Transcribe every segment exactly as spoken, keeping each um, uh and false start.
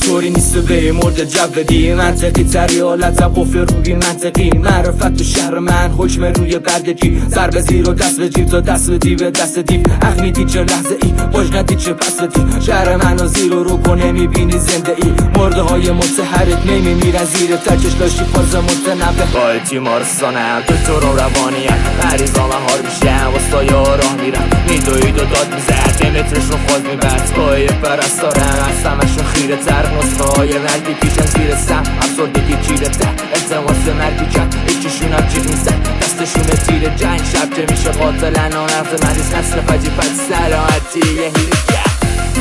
طوری نیست و به مرد جو بدی منطقی تری حالتم قفل روی منطقی معرفت تو شهر من حکم روی قدگی سر به زیر و دست به جیب تا دست بدی به دست دیو حق میدی چه لحظه ای باش ندی چه پس بدی شهر من و زیر و رو کنه میبینی زنده ای مرده های متحرک نمیمیرن زیر ترکش داشتی فاز متنبه با تیمارستانم تو تو رو روانیم مریضا من حال میشم واستا یا راه میرم میدوید و داد میزد دلتش رو خواست میبست پای پرستارم از همشون خیره تر نسخه های مرگی پیشن زیر سم افسردگی چیره تر التماس مرگی کن ایچیشون هم چیز میزن دستشون تیر جنگ شب که میشه قاتلن آن نفت مریض نسل فجی پد سلامتی یه هیلی کرد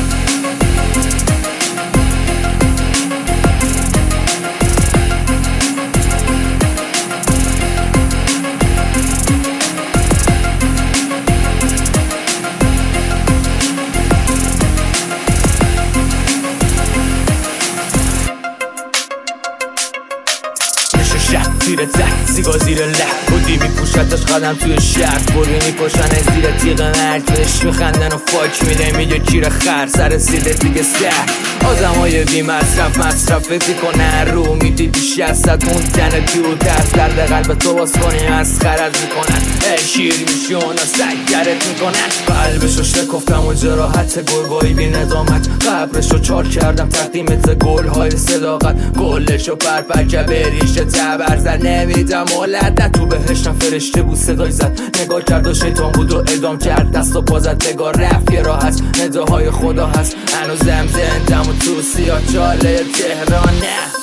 زیر تک سیگار زیر لح بودی میپوشتش قدم توی شهر بوری میپوشن زیر تیغ مرگ بهش میخندن و فاک میده میگه کیر خر سر سیده دیگه سر آدم های بی مصرف مصرف بزی کنن رو میدی بیش از صد موندن دو درد درد قلب تو باز کنی از خرد میکنن ای شیر میشون و سگرت میکنن قلبشو شکفتم و جراحت گربایی بی ندامت قبرشو چار کردم تقدیمت گل های صداقت گلشو پرپر که بریشه تبر زد نمیدم مولد نه تو بهشتم فرشته بود صدای زد نگاه کرد و شیطان بود و ادام کرد دست و پازد نگاه رفت یه راه هست نداهای خدا هست هنوزم زندم و تو سیاه چاله تهران نه